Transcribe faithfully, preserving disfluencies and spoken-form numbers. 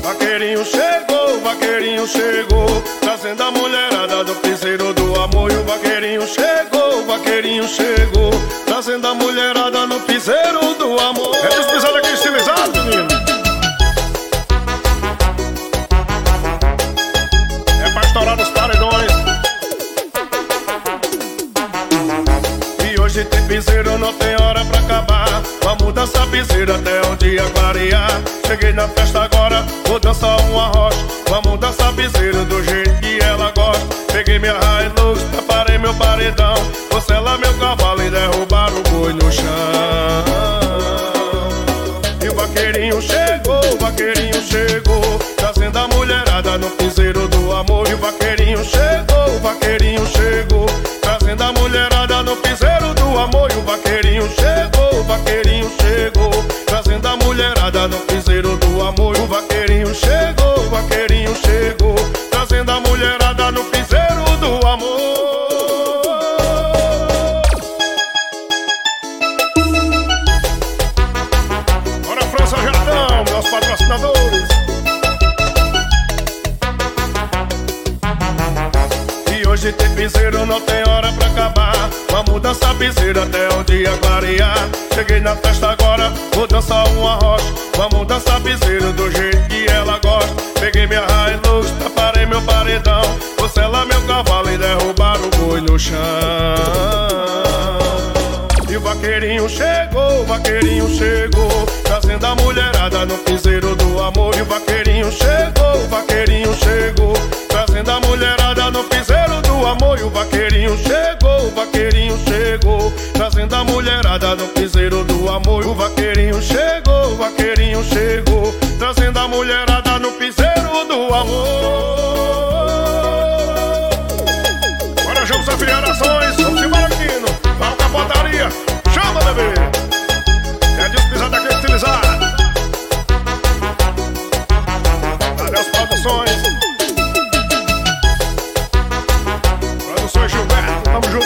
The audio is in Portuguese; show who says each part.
Speaker 1: Vaqueirinho chegou, vaqueirinho chegou, trazendo a mulherada do piseiro do amor. E o vaqueirinho chegou, vaqueirinho chegou, trazendo a mulherada no piseiro do amor. É despesado aqui estilizado, menino. É pra estourar dos paredões. E hoje tem piseiro, não tem hora pra acabar. Vamos dançar piseiro até o dia clarear. Cheguei na festa agora, vou dançar uma rocha. Vamos dançar piseiro do jeito que ela gosta. Peguei minha Hilux, preparei meu paredão, vou selar meu cavalo e derrubar o boi no chão. E o vaqueirinho chegou, o vaqueirinho chegou, trazendo a mulherada no piseiro do amor. E o vaqueirinho chegou, o vaqueirinho chegou, trazendo a mulherada no piseiro do amor. E o vaqueirinho chegou, o vaqueirinho chegou, trazendo a mulherada no piseiro do amor. E o vaqueirinho chegou, o vaqueirinho chegou, trazendo a mulherada no piseiro do amor. Bora, França Jardão, meus patrocinadores. E hoje tem piseiro, não tem hora pra acabar. Vamos dançar piseiro até o dia clarear. Cheguei na festa agora, vou dançar uma rocha. Vamos dançar piseiro do jeito que ela gosta. Peguei minha Hilux, preparei meu paredão, vou selar meu cavalo e derrubar o boi no chão. E o vaqueirinho chegou, o vaqueirinho chegou, trazendo a mulherada no piseiro do amor. E o vaqueirinho chegou, o vaqueirinho chegou, trazendo a mulherada no piseiro do amor. E o vaqueirinho chegou, o vaqueirinho chegou, trazendo a mulherada no piseiro do amor. E o vaqueirinho chegou, o vaqueirinho chegou, trazendo a mulherada no piseiro do amor. Bora, vamos afiar ações, vamos embora, menino. Vamos com a botaria, chama, bebê. É despesado aqui estilizado. Cadê as produções? Produções Gilberto, tamo junto.